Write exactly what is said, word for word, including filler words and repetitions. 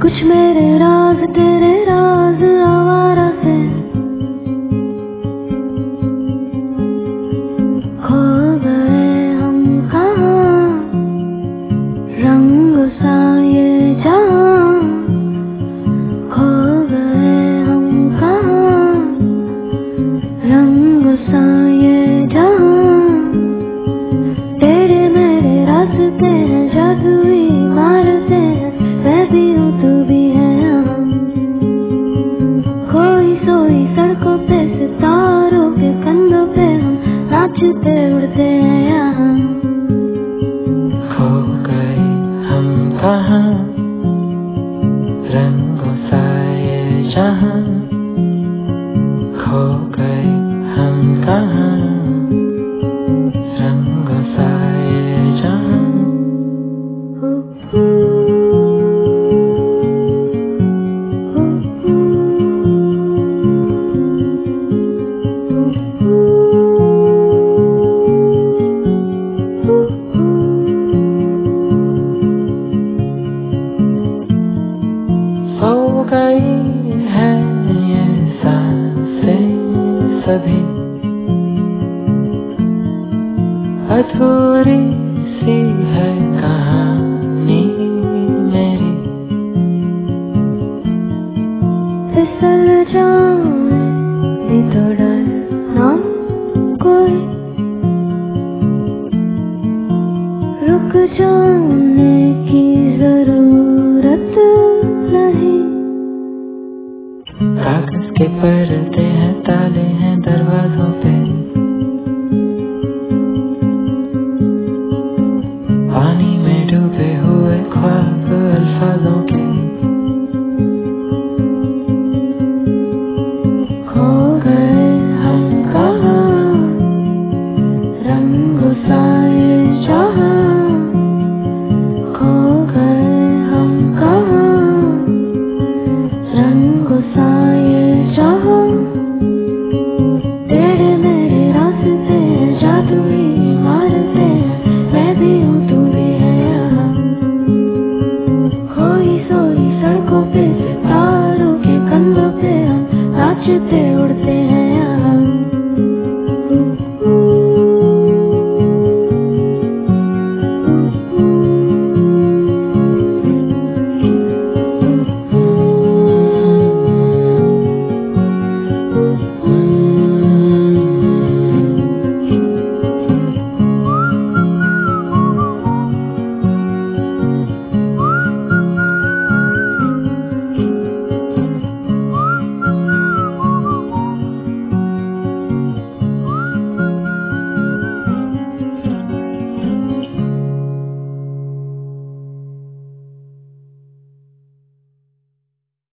कुछ मेरे राज तेरे राज आवारा से खो गए हम कहाँ, रंग सा ये जहाँ खो गए हम कहाँ, रंग सा ये जहाँ तेरे मेरे रास्ते हैं जादुई मारते हैं, मैं भी हूँ तू भी है हम खोई सोई सड़कों पे सितारों के कंधों पे हम नाचते उड़ते हैं यहाँ खो गए हम कहाँ, रंगों सा ये जहाँ खो गए हम कहाँ, रंगों सा ये जहाँ सो गई है ये सांसें सभी अधूरी सी है कहाँ